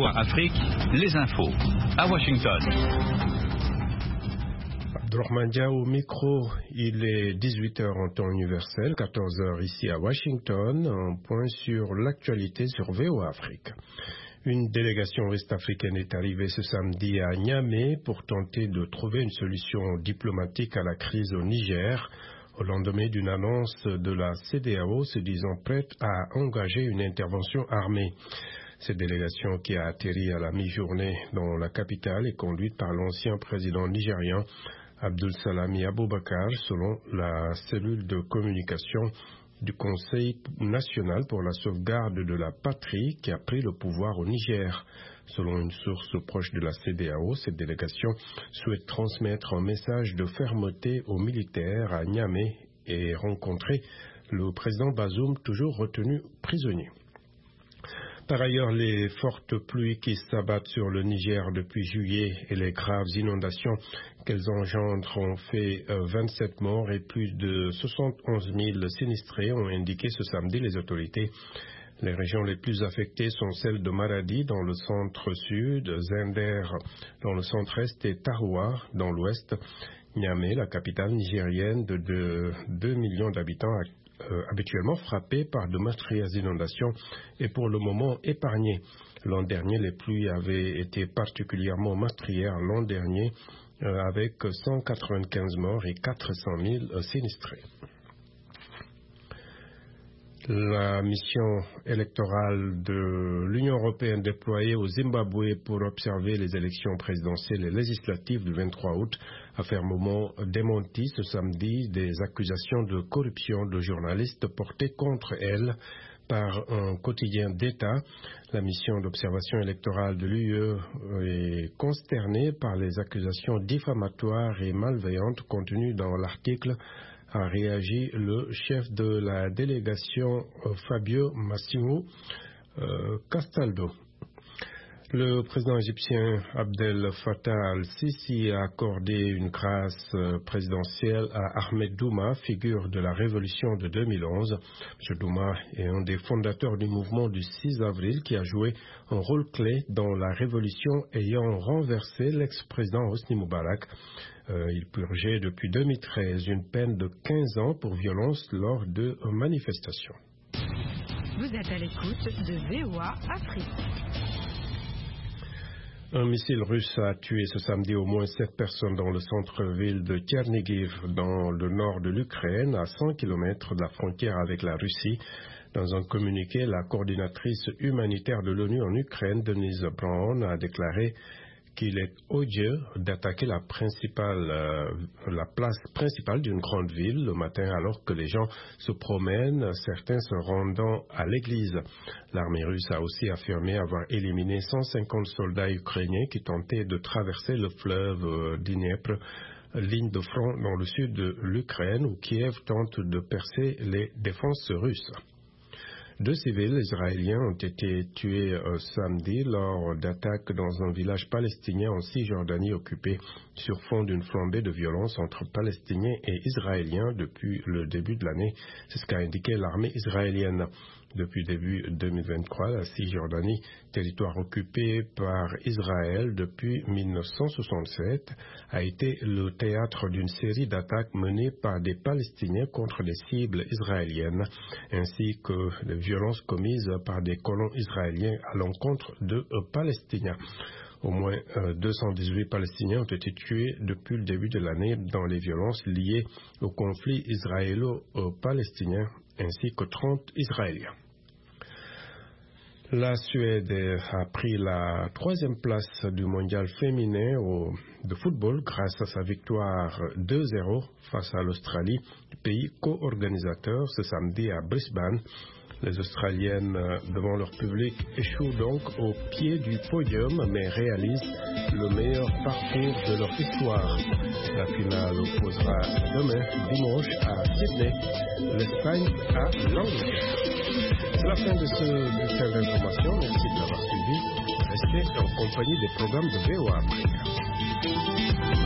VOA Afrique, les infos. À Washington. Abdourahmane Dia au micro, il est 18h en temps universel, 14h ici à Washington, un point sur l'actualité sur VOA Afrique. Une délégation ouest-africaine est arrivée ce samedi à Niamey pour tenter de trouver une solution diplomatique à la crise au Niger, au lendemain d'une annonce de la CEDEAO se disant prête à engager une intervention armée. Cette délégation qui a atterri à la mi-journée dans la capitale est conduite par l'ancien président nigérian Abdul Salami Abubakar, selon la cellule de communication du Conseil national pour la sauvegarde de la patrie qui a pris le pouvoir au Niger. Selon une source proche de la CEDEAO, cette délégation souhaite transmettre un message de fermeté aux militaires à Niamey et rencontrer le président Bazoum, toujours retenu prisonnier. Par ailleurs, les fortes pluies qui s'abattent sur le Niger depuis juillet et les graves inondations qu'elles engendrent ont fait 27 morts et plus de 71 000 sinistrés, ont indiqué ce samedi les autorités. Les régions les plus affectées sont celles de Maradi dans le centre-sud, Zender dans le centre-est et Taroua dans l'ouest. Niamey, la capitale nigérienne de 2 millions d'habitants, habituellement frappée par de meurtrières inondations et pour le moment épargnée. L'an dernier, les pluies avaient été particulièrement meurtrières l'an dernier avec 195 morts et 400 000 sinistrés. La mission électorale de l'Union européenne déployée au Zimbabwe pour observer les élections présidentielles et législatives du 23 août a fermement démenti ce samedi des accusations de corruption de journalistes portées contre elle par un quotidien d'État. La mission d'observation électorale de l'UE est consternée par les accusations diffamatoires et malveillantes contenues dans l'article, a réagi le chef de la délégation Fabio Massimo Castaldo. Le président égyptien Abdel Fattah al-Sisi a accordé une grâce présidentielle à Ahmed Douma, figure de la révolution de 2011. M. Douma est un des fondateurs du mouvement du 6 avril qui a joué un rôle clé dans la révolution ayant renversé l'ex-président Hosni Moubarak. Il purgeait depuis 2013 une peine de 15 ans pour violence lors de manifestations. Vous êtes à l'écoute de VOA Afrique. Un missile russe a tué ce samedi au moins 7 personnes dans le centre-ville de Tchernigiv, dans le nord de l'Ukraine, à 100 km de la frontière avec la Russie. Dans un communiqué, la coordinatrice humanitaire de l'ONU en Ukraine, Denise Brown, a déclaré qu'il est odieux d'attaquer la place principale d'une grande ville le matin alors que les gens se promènent, certains se rendant à l'église. L'armée russe a aussi affirmé avoir éliminé 150 soldats ukrainiens qui tentaient de traverser le fleuve Dniepr, ligne de front dans le sud de l'Ukraine où Kiev tente de percer les défenses russes. 2 civils israéliens ont été tués samedi lors d'attaques dans un village palestinien en Cisjordanie occupé sur fond d'une flambée de violence entre Palestiniens et Israéliens depuis le début de l'année. C'est ce qu'a indiqué l'armée israélienne. Depuis début 2023, la Cisjordanie, territoire occupé par Israël depuis 1967, a été le théâtre d'une série d'attaques menées par des Palestiniens contre des cibles israéliennes, ainsi que de violences commises par des colons israéliens à l'encontre de Palestiniens. Au moins 218 Palestiniens ont été tués depuis le début de l'année dans les violences liées au conflit israélo-palestinien, ainsi que 30 Israéliens. La Suède a pris la 3e place du mondial féminin de football grâce à sa victoire 2-0 face à l'Australie, pays co-organisateur ce samedi à Brisbane. Les Australiennes, devant leur public, échouent donc au pied du podium, mais réalisent le meilleur parcours de leur histoire. La finale opposera demain, dimanche, à Sydney, l'Espagne à l'Angleterre. C'est la fin de ce bulletin d'information. Merci de l'avoir suivi. Restez en compagnie des programmes de VOA Afrique.